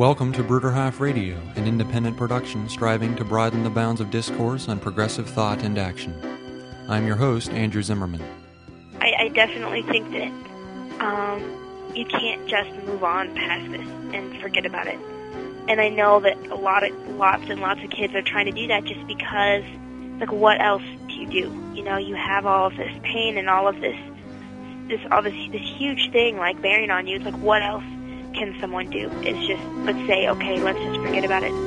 Welcome to Bruderhof Radio, an independent production striving to broaden the bounds of discourse on progressive thought and action. I'm your host, Andrew Zimmerman. I definitely think that you can't just move on past this and forget about it. And I know that lots and lots of kids are trying to do that just because, like, what else do you do? You know, you have all of this pain and all of this huge thing, like, bearing on you. It's like, what else can someone do? It's just, let's say, okay, let's just forget about it.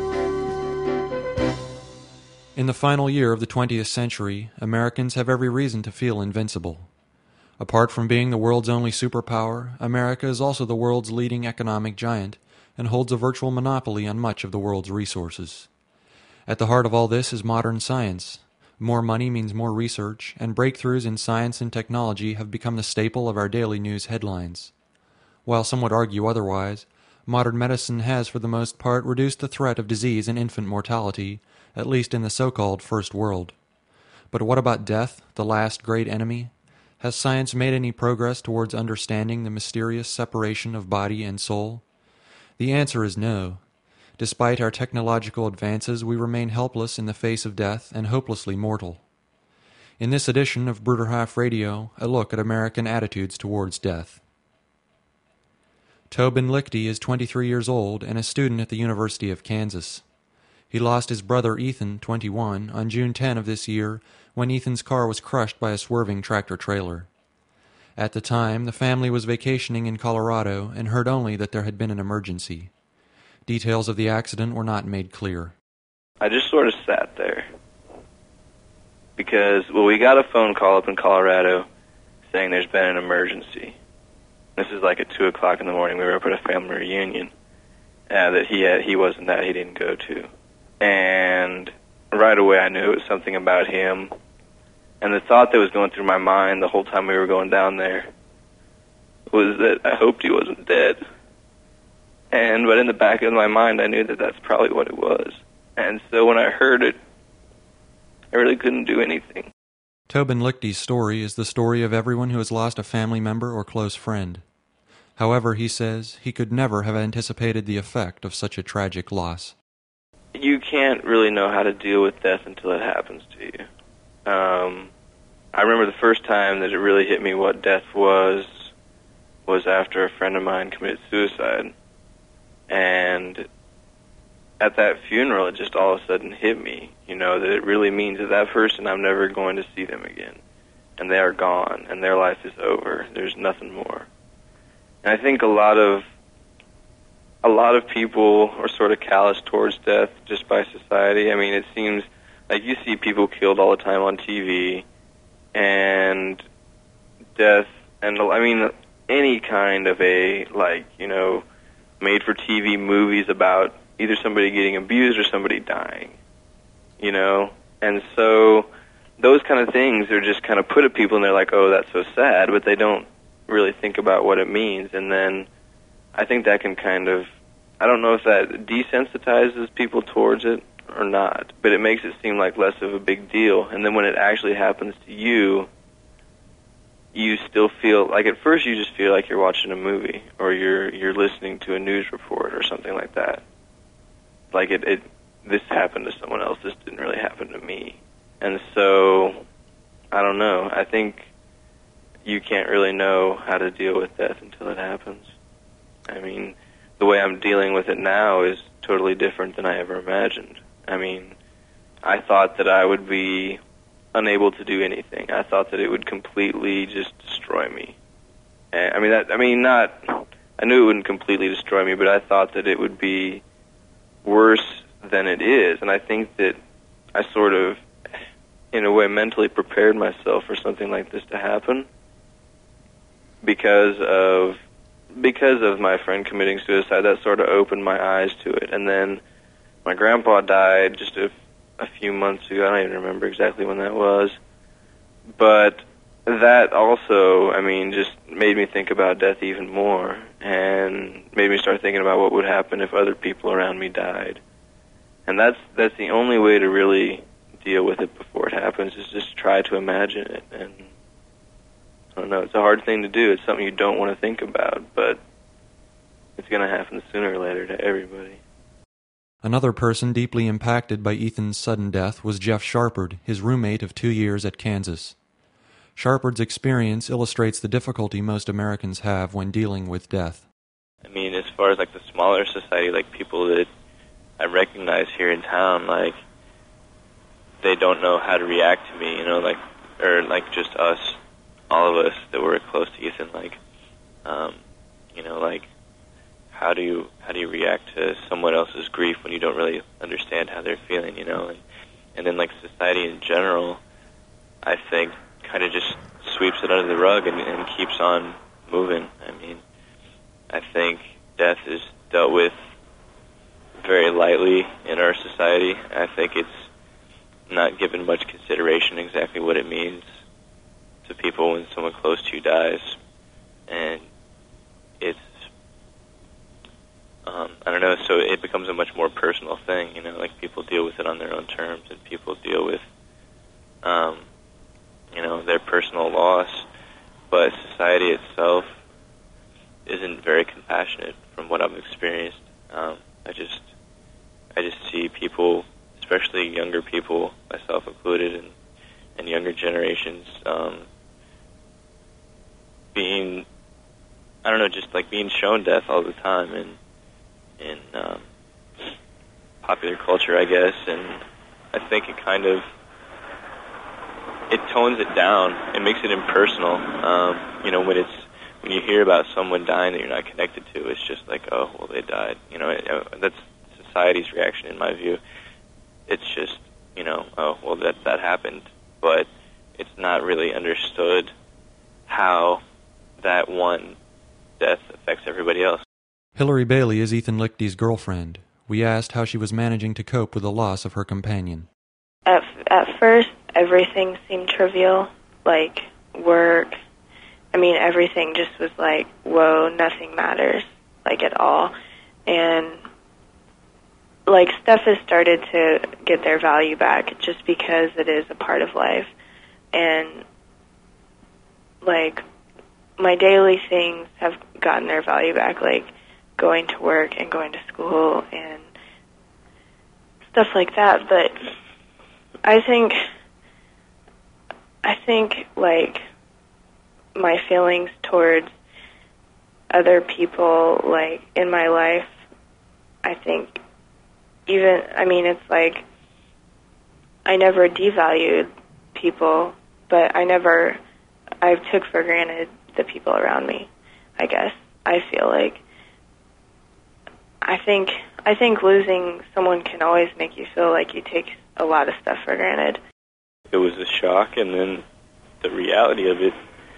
In the final year of the 20th century, Americans have every reason to feel invincible. Apart from being the world's only superpower, America is also the world's leading economic giant and holds a virtual monopoly on much of the world's resources. At the heart of all this is modern science. More money means more research, and breakthroughs in science and technology have become the staple of our daily news headlines. While some would argue otherwise, modern medicine has for the most part reduced the threat of disease and infant mortality, at least in the so-called First World. But what about death, the last great enemy? Has science made any progress towards understanding the mysterious separation of body and soul? The answer is no. Despite our technological advances, we remain helpless in the face of death and hopelessly mortal. In this edition of Bruderhof Radio, a look at American attitudes towards death. Tobin Lichty is 23 years old and a student at the University of Kansas. He lost his brother Ethan, 21, on June 10 of this year when Ethan's car was crushed by a swerving tractor-trailer. At the time, the family was vacationing in Colorado and heard only that there had been an emergency. Details of the accident were not made clear. I just sort of sat there because, we got a phone call up in Colorado saying there's been an emergency. This is like at 2 o'clock in the morning. We were up at a family reunion that he wasn't at, he didn't go to. And right away I knew it was something about him. And the thought that was going through my mind the whole time we were going down there was that I hoped he wasn't dead. But in the back of my mind I knew that that's probably what it was. And so when I heard it, I really couldn't do anything. Tobin Lichty's story is the story of everyone who has lost a family member or close friend. However, he says, he could never have anticipated the effect of such a tragic loss. You can't really know how to deal with death until it happens to you. I remember the first time that it really hit me what death was after a friend of mine committed suicide. And at that funeral, it just all of a sudden hit me, that it really means that person, I'm never going to see them again. And they are gone, and their life is over. There's nothing more. And I think a lot of people are sort of callous towards death just by society. I mean, it seems like you see people killed all the time on TV, and death, and I mean, any kind of made-for-TV movies about either somebody getting abused or somebody dying, And so those kind of things are just kind of put at people, and they're like, oh, that's so sad, but they don't really think about what it means. And then I think that can kind of, I don't know if that desensitizes people towards it or not, but it makes it seem like less of a big deal. And then when it actually happens to you, you still feel like, at first you just feel like you're watching a movie or you're listening to a news report or something like that. Like this happened to someone else, this didn't really happen to me. And so, I don't know, I think you can't really know how to deal with death until it happens. I mean, the way I'm dealing with it now is totally different than I ever imagined. I mean, I thought that I would be unable to do anything. I thought that it would completely just destroy me. I knew it wouldn't completely destroy me, but I thought that it would be worse than it is. And I think that I sort of, in a way, mentally prepared myself for something like this to happen because of my friend committing suicide. That sort of opened my eyes to it. And then my grandpa died just a few months ago. I don't even remember exactly when that was. But that also, just made me think about death even more and made me start thinking about what would happen if other people around me died. And that's the only way to really deal with it before it happens, is just try to imagine it. And I don't know, it's a hard thing to do. It's something you don't want to think about, but it's It's going to happen sooner or later to everybody. Another person deeply impacted by Ethan's sudden death was Jeff Sharpard, his roommate of 2 years at Kansas. Sharpard's experience illustrates the difficulty most Americans have when dealing with death. I mean, as far as like the smaller society, like people that I recognize here in town, like they don't know how to react to me, you know, like, or like just us, all of us that were close to Ethan, like, you know, like how do you react to someone else's grief when you don't really understand how they're feeling, you know, and then like society in general, I think, kind of just sweeps it under the rug and keeps on moving. I mean, I think death is dealt with very lightly in our society. I think it's not given much consideration exactly what it means to people when someone close to you dies. And it's, I don't know, so it becomes a much more personal thing, you know, like people deal with it on their own terms and people deal with, you know, their personal loss, but society itself isn't very compassionate from what I've experienced. I just see people, especially younger people, myself included, and younger generations, being, I don't know, just like being shown death all the time in popular culture, I guess, and I think it kind of, it tones it down. It makes it impersonal. You know, when you hear about someone dying that you're not connected to, it's just like, oh, well, they died. You know, that's society's reaction in my view. It's just, you know, oh, well, that happened, but it's not really understood how that one death affects everybody else. Hillary Bailey is Ethan Lichty's girlfriend. We asked how she was managing to cope with the loss of her companion. At first, everything seemed trivial, like work. I mean, everything just was like, whoa, nothing matters, like at all. And like stuff has started to get their value back just because it is a part of life. And like my daily things have gotten their value back, like going to work and going to school and stuff like that. But I think like my feelings towards other people, like in my life, I think even, I mean, it's like I never devalued people, but I took for granted the people around me, I guess. I feel like I think losing someone can always make you feel like you take a lot of stuff for granted. It was a shock, and then the reality of it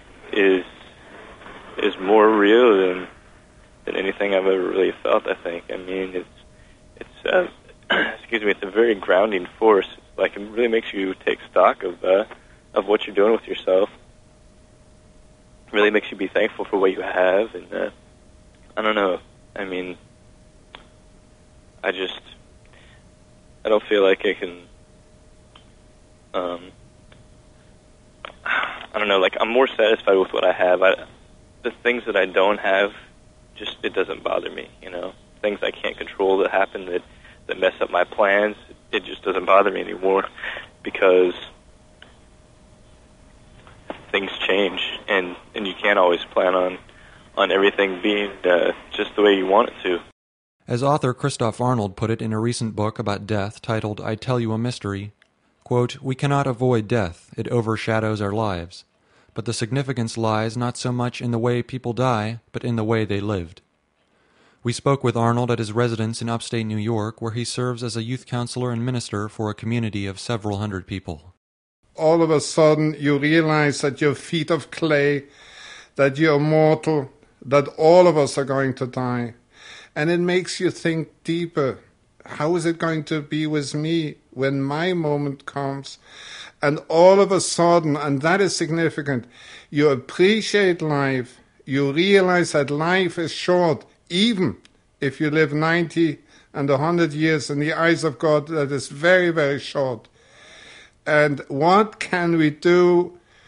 is more real than anything I've ever really felt, I think. I mean, it's excuse me, it's a very grounding force. Like, it really makes you take stock of what you're doing with yourself. It really makes you be thankful for what you have, and I don't know. I mean, I don't feel like I can, I don't know, like, I'm more satisfied with what I have. The things that I don't have, just, it doesn't bother me, you know? Things I can't control that happen that mess up my plans, it just doesn't bother me anymore, because things change, and you can't always plan on everything being just the way you want it to. As author Christoph Arnold put it in a recent book about death titled I Tell You a Mystery, quote, "We cannot avoid death. It overshadows our lives. But the significance lies not so much in the way people die, but in the way they lived." We spoke with Arnold at his residence in upstate New York, where he serves as a youth counselor and minister for a community of several hundred people. All of a sudden you realize that you're feet of clay, that you're mortal, that all of us are going to die. And it makes you think deeper. How is it going to be with me when my moment comes? And all of a sudden, and that is significant, you appreciate life. You realize that life is short, even if you live 90 and 100 years. In the eyes of God, that is very, very short. And what can we do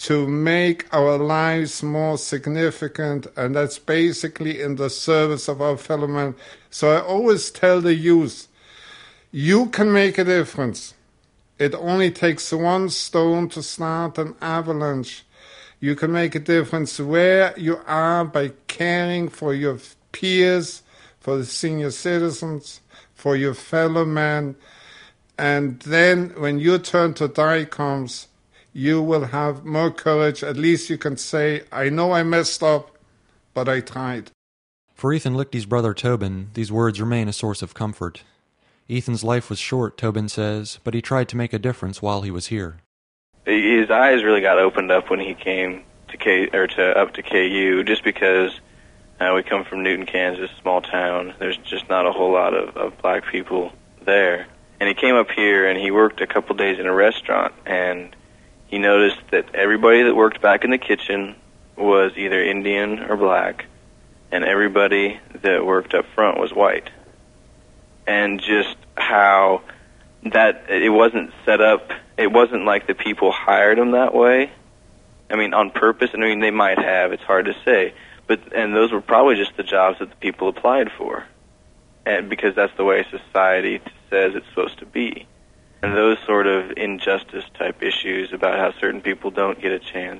to make our lives more significant, and that's basically in the service of our fellow man. So I always tell the youth, you can make a difference. It only takes one stone to start an avalanche. You can make a difference where you are by caring for your peers, for the senior citizens, for your fellow man. And then when your turn to die comes, you will have more courage. At least you can say, I know I messed up, but I tried. For Ethan Lichty's brother Tobin, these words remain a source of comfort. Ethan's life was short, Tobin says, but he tried to make a difference while he was here. His eyes really got opened up when he came to up to KU, just because we come from Newton, Kansas, small town. There's just not a whole lot of black people there. And he came up here and he worked a couple days in a restaurant, and he noticed that everybody that worked back in the kitchen was either Indian or black, and everybody that worked up front was white. And just how that it wasn't set up, it wasn't like the people hired him that way. I mean, on purpose. I mean, they might have, it's hard to say. And those were probably just the jobs that the people applied for. And because that's the way society says it's supposed to be. And those sort of injustice type issues about how certain people don't get a chance.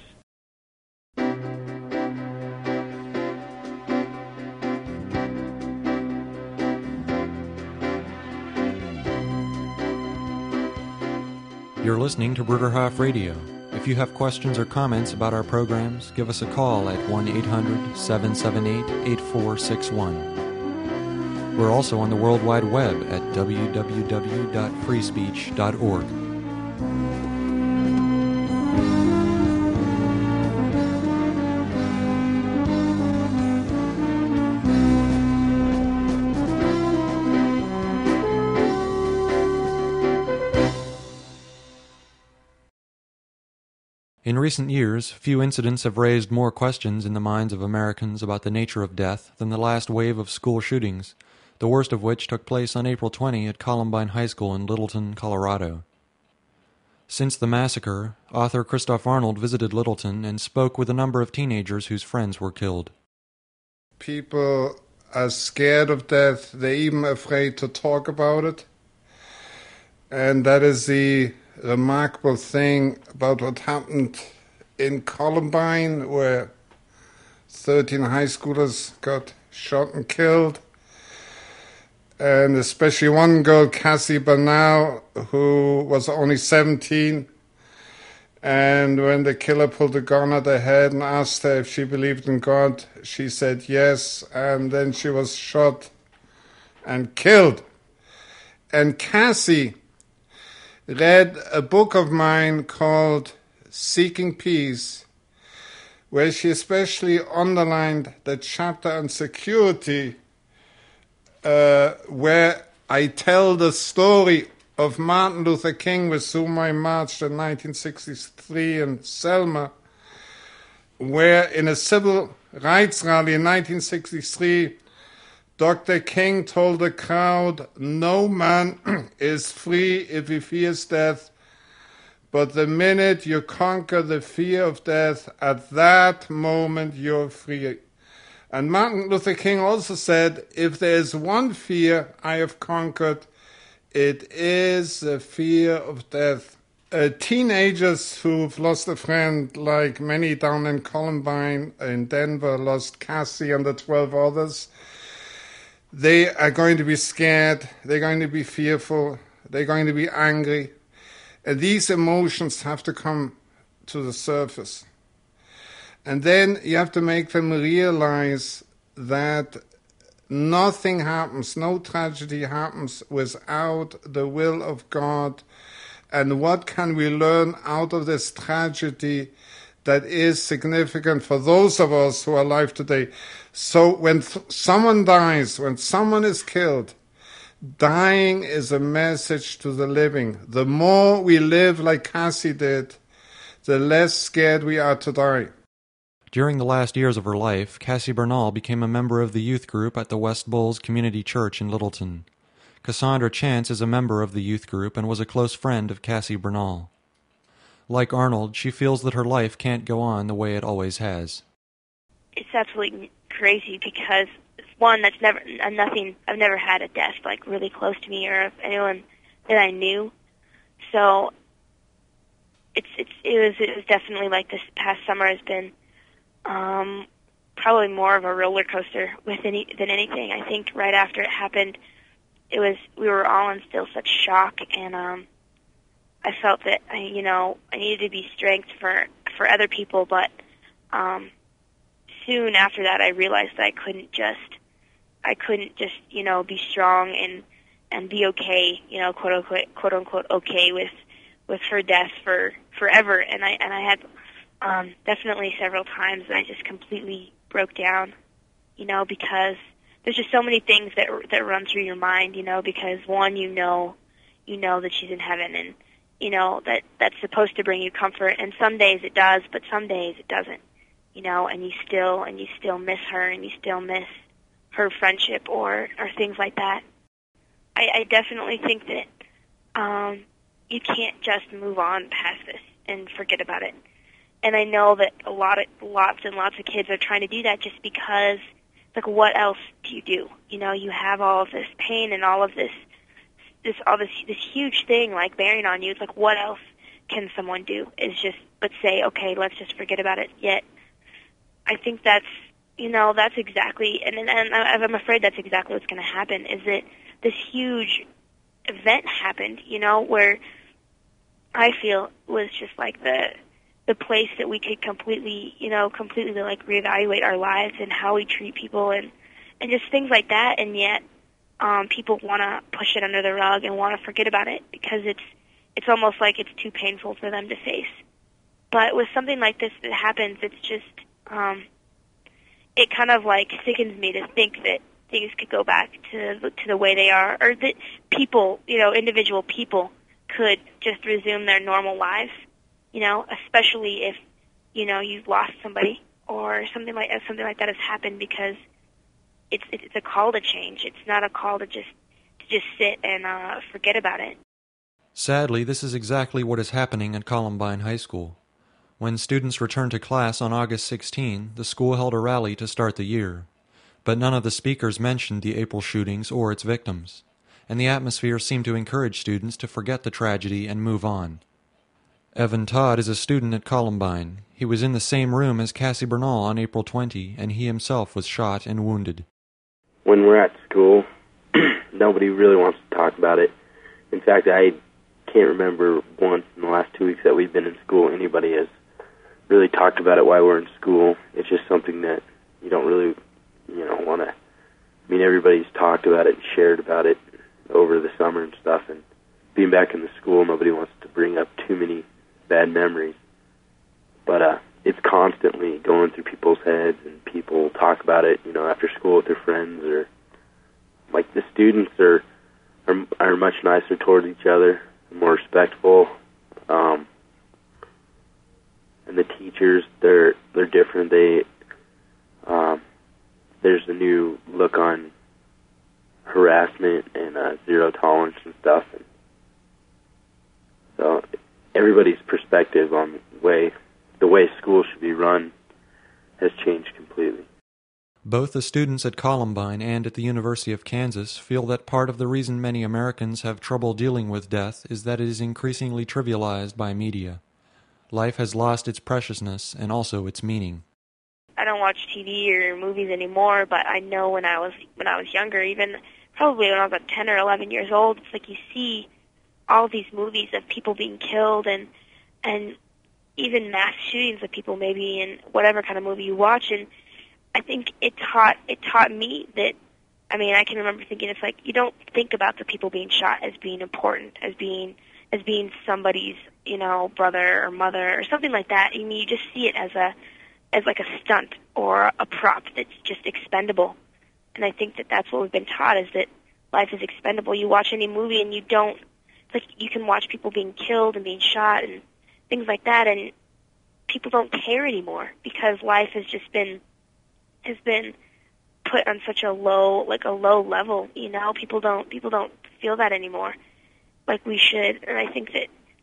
You're listening to Bruderhof Radio. If you have questions or comments about our programs, give us a call at 1-800-778-8461. We're also on the World Wide Web at www.freespeech.org. In recent years, few incidents have raised more questions in the minds of Americans about the nature of death than the last wave of school shootings, the worst of which took place on April 20 at Columbine High School in Littleton, Colorado. Since the massacre, author Christoph Arnold visited Littleton and spoke with a number of teenagers whose friends were killed. People are scared of death. They're even afraid to talk about it. And that is the remarkable thing about what happened in Columbine, where 13 high schoolers got shot and killed. And especially one girl, Cassie Bernal, who was only 17. And when the killer pulled a gun at her head and asked her if she believed in God, she said yes. And then she was shot and killed. And Cassie read a book of mine called Seeking Peace, where she especially underlined the chapter on security, where I tell the story of Martin Luther King, with whom I marched in 1963 in Selma, where in a civil rights rally in 1963, Dr. King told the crowd, no man is free if he fears death, but the minute you conquer the fear of death, at that moment you're free. And Martin Luther King also said, if there is one fear I have conquered, it is the fear of death. Teenagers who've lost a friend, like many down in Columbine in Denver, lost Cassie and the 12 others, they are going to be scared, they're going to be fearful, they're going to be angry. And these emotions have to come to the surface. And then you have to make them realize that nothing happens, no tragedy happens without the will of God. And what can we learn out of this tragedy that is significant for those of us who are alive today? So when someone dies, when someone is killed, dying is a message to the living. The more we live like Cassie did, the less scared we are to die. During the last years of her life, Cassie Bernal became a member of the youth group at the West Bulls Community Church in Littleton. Cassandra Chance is a member of the youth group and was a close friend of Cassie Bernal. Like Arnold, she feels that her life can't go on the way it always has. It's absolutely crazy because, one, that's never nothing. I've never had a death like really close to me or of anyone that I knew. So it was definitely like this past summer has been probably more of a roller coaster than anything. I think right after it happened, we were all in still such shock, and I felt that I needed to be strength for other people, but soon after that I realized that I couldn't just be strong and be okay, quote unquote okay with her death forever. And I had definitely several times that I just completely broke down, because there's just so many things that run through your mind, because one, you know that she's in heaven, and that's supposed to bring you comfort, and some days it does, but some days it doesn't, and you still miss her, and you still miss her friendship or things like that. I definitely think that you can't just move on past this and forget about it. And I know that lots and lots of kids are trying to do that just because, like, what else do? You have all of this pain and all of this huge thing like bearing on you. It's like, what else can someone do? Is just but say, okay, let's just forget about it. Yet, I think that's exactly, and I'm afraid that's exactly what's going to happen. Is that this huge event happened, where I feel was just like the place that we could completely like reevaluate our lives and how we treat people and just things like that. And yet, people want to push it under the rug and want to forget about it because it's almost like it's too painful for them to face. But with something like this that happens, it's just it kind of like sickens me to think that things could go back to the way they are, or that people, individual people, could just resume their normal lives. Especially if you've lost somebody or something like that has happened, because it's a call to change. It's not a call to just sit and forget about it. Sadly, this is exactly what is happening at Columbine High School. When students returned to class on August 16, the school held a rally to start the year. But none of the speakers mentioned the April shootings or its victims, and the atmosphere seemed to encourage students to forget the tragedy and move on. Evan Todd is a student at Columbine. He was in the same room as Cassie Bernal on April 20, and he himself was shot and wounded. When we're at school, nobody really wants to talk about it. In fact, I can't remember once in the last 2 weeks that we've been in school anybody has really talked about it while we're in school. It's just something that you don't really, want to. I mean, everybody's talked about it and shared about it over the summer and stuff, and being back in the school, nobody wants to bring up too many bad memories. But it's constantly going through people's heads, and people talk about it, after school with their friends, or like the students are much nicer towards each other, more respectful. And the teachers, they're different. There's a new look on harassment and zero tolerance and stuff. And so everybody's perspective on the way school should be run has changed completely. Both the students at Columbine and at the University of Kansas feel that part of the reason many Americans have trouble dealing with death is that it is increasingly trivialized by media. Life has lost its preciousness and also its meaning. I don't watch TV or movies anymore, but I know when I was younger, even probably when I was about 10 or 11 years old, it's like you see all these movies of people being killed and even mass shootings of people maybe in whatever kind of movie you watch, and I think it taught me that, I mean, I can remember thinking, it's like, you don't think about the people being shot as being important, as being somebody's, brother or mother or something like that. I mean, you just see it as like a stunt or a prop that's just expendable. And I think that that's what we've been taught, is that life is expendable. You watch any movie and you can watch people being killed and being shot and things like that, and people don't care anymore because life has been put on such a low level. People don't feel that anymore like we should. And I think that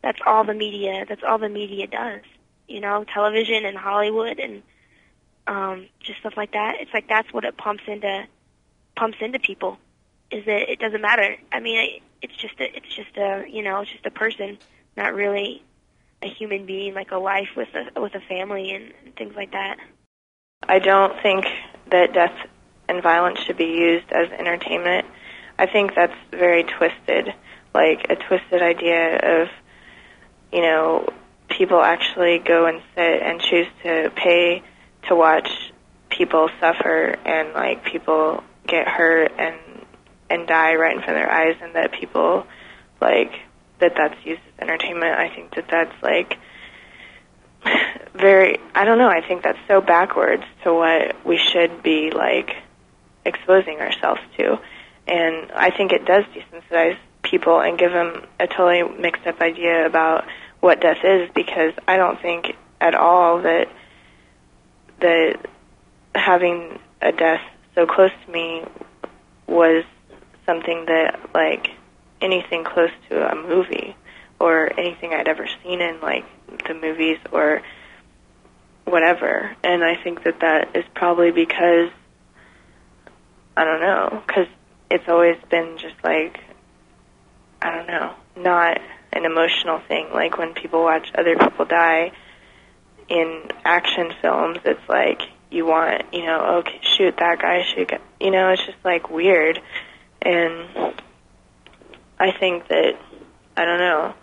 that's all the media does. You know, television and Hollywood and just stuff like that. It's like that's what it pumps into people. Is that it doesn't matter. I mean, it's just a person, not really a human being, like a life with a family and things like that. I don't think that death and violence should be used as entertainment. I think that's very twisted, like a twisted idea of, you know, people actually go and sit and choose to pay to watch people suffer and, like, people get hurt and die right in front of their eyes, and that people, like, that's used as entertainment. I think that's, like, very, I don't know, I think that's so backwards to what we should be, like, exposing ourselves to. And I think it does desensitize people and give them a totally mixed up idea about what death is, because I don't think at all that having a death so close to me was something that, like, anything close to a movie or anything I'd ever seen in, like, the movies or whatever. And I think that is probably because, I don't know, because it's always been just, like, I don't know, not an emotional thing. Like, when people watch other people die in action films, it's like you want, you know, okay, shoot that guy, you know, it's just, like, weird. And I think that, I don't know,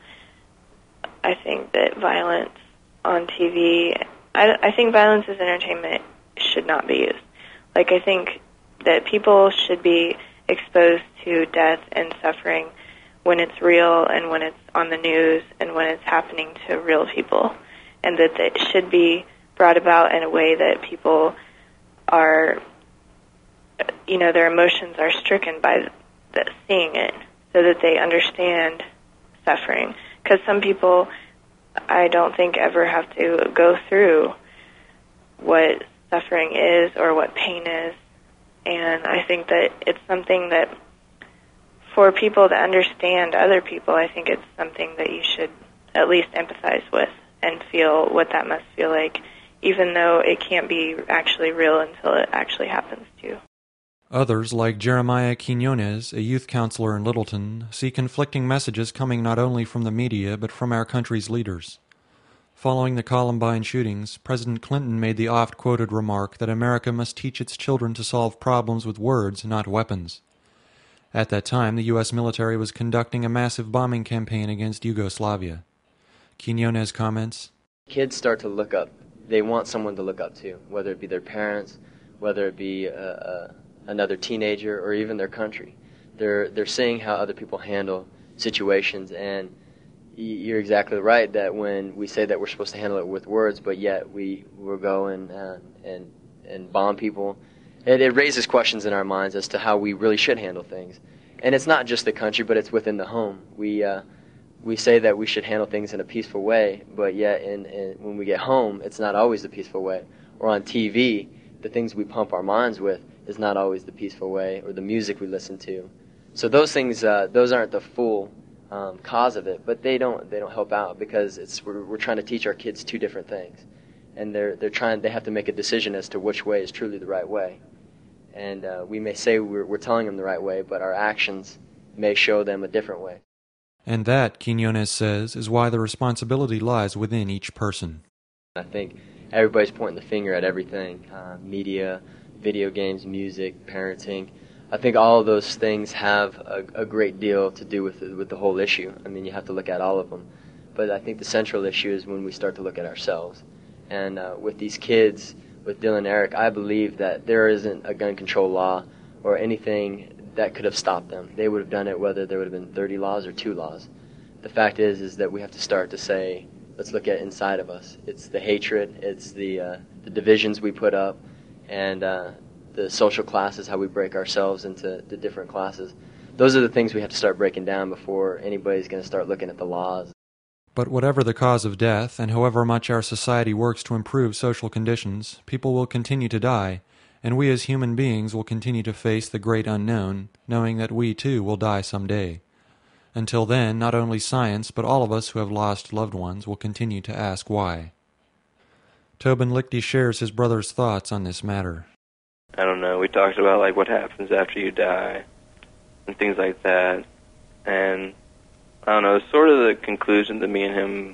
I think that violence on TV, I think violence as entertainment should not be used. Like, I think that people should be exposed to death and suffering when it's real and when it's on the news and when it's happening to real people, and that it should be brought about in a way that people are, you know, their emotions are stricken by seeing it, so that they understand suffering. Because some people, I don't think, ever have to go through what suffering is or what pain is. And I think that it's something that, for people to understand other people, I think it's something that you should at least empathize with and feel what that must feel like, even though it can't be actually real until it actually happens to you. Others, like Jeremiah Quinones, a youth counselor in Littleton, see conflicting messages coming not only from the media but from our country's leaders. Following the Columbine shootings, President Clinton made the oft-quoted remark that America must teach its children to solve problems with words, not weapons. At that time, the U.S. military was conducting a massive bombing campaign against Yugoslavia. Quinones comments, kids start to look up. They want someone to look up to, whether it be their parents, whether it be another teenager, or even their country. They're seeing how other people handle situations, and you're exactly right that when we say that we're supposed to handle it with words, but yet we will go and bomb people, it raises questions in our minds as to how we really should handle things. And it's not just the country, but it's within the home. We say that we should handle things in a peaceful way, but yet when we get home, it's not always the peaceful way. Or on TV, the things we pump our minds with is not always the peaceful way, or the music we listen to. So those things, those aren't the full cause of it, but they don't help out, because we're trying to teach our kids two different things, and they have to make a decision as to which way is truly the right way. And we may say we're telling them the right way, but our actions may show them a different way. And that, Quinones says, is why the responsibility lies within each person. I think everybody's pointing the finger at everything, media, video games, music, parenting. I think all of those things have a great deal to do with the whole issue. I mean, you have to look at all of them. But I think the central issue is when we start to look at ourselves. And with these kids, with Dylan and Eric, I believe that there isn't a gun control law or anything that could have stopped them. They would have done it whether there would have been 30 laws or 2 laws. The fact is that we have to start to say, let's look at inside of us. It's the hatred, it's the divisions we put up, and the social classes, how we break ourselves into the different classes. Those are the things we have to start breaking down before anybody's going to start looking at the laws. But whatever the cause of death, and however much our society works to improve social conditions, people will continue to die, and we as human beings will continue to face the great unknown, knowing that we too will die someday. Until then, not only science, but all of us who have lost loved ones will continue to ask why. Tobin Lichty shares his brother's thoughts on this matter. I don't know, we talked about like what happens after you die and things like that. And I don't know, sort of the conclusion that me and him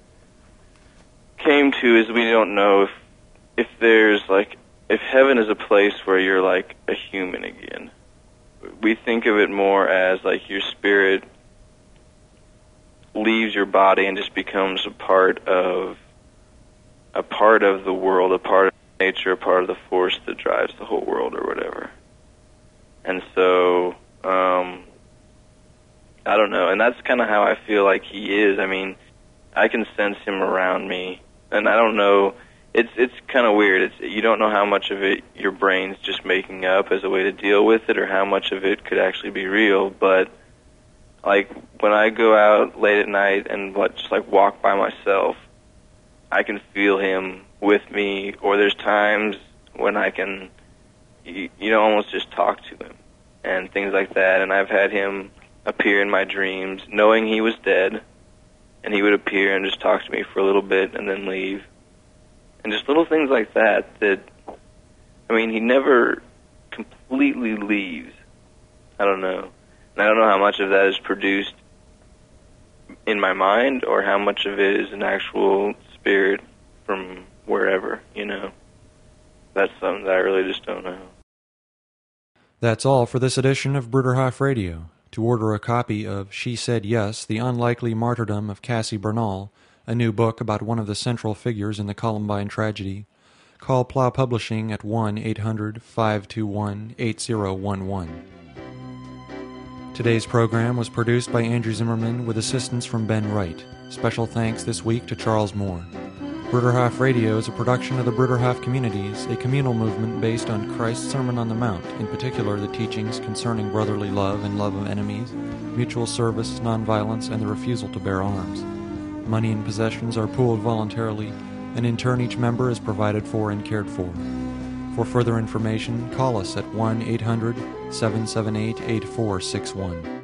came to is we don't know if there's like, if heaven is a place where you're like a human again. We think of it more as like your spirit leaves your body and just becomes a part of the world, a part of nature, a part of the force that drives the whole world or whatever. And so, I don't know, and that's kind of how I feel like he is. I mean, I can sense him around me, and I don't know, it's kind of weird. You don't know how much of it your brain's just making up as a way to deal with it, or how much of it could actually be real, but like when I go out late at night and just like walk by myself, I can feel him with me, or there's times when I can, almost just talk to him and things like that. And I've had him appear in my dreams, knowing he was dead, and he would appear and just talk to me for a little bit and then leave. And just little things like that, I mean, he never completely leaves. I don't know. And I don't know how much of that is produced in my mind or how much of it is an actual spirit from wherever, That's something that I really just don't know. That's all for this edition of Bruderhof Radio. To order a copy of She Said Yes, The Unlikely Martyrdom of Cassie Bernal, a new book about one of the central figures in the Columbine tragedy, call Plough Publishing at 1-800-521-8011. Today's program was produced by Andrew Zimmerman with assistance from Ben Wright. Special thanks this week to Charles Moore. Bruderhof Radio is a production of the Bruderhof Communities, a communal movement based on Christ's Sermon on the Mount, in particular the teachings concerning brotherly love and love of enemies, mutual service, nonviolence, and the refusal to bear arms. Money and possessions are pooled voluntarily, and in turn each member is provided for and cared for. For further information, call us at 1-800-778-8461.